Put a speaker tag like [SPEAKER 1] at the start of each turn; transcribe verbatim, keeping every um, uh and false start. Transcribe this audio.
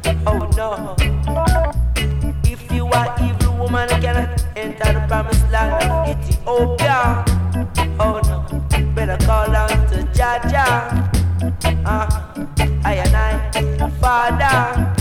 [SPEAKER 1] Oh no. If you are evil woman, you cannot enter the promised land of Ethiopia. Oh no. Better call on to Jah Jah. Uh, I and I, Father.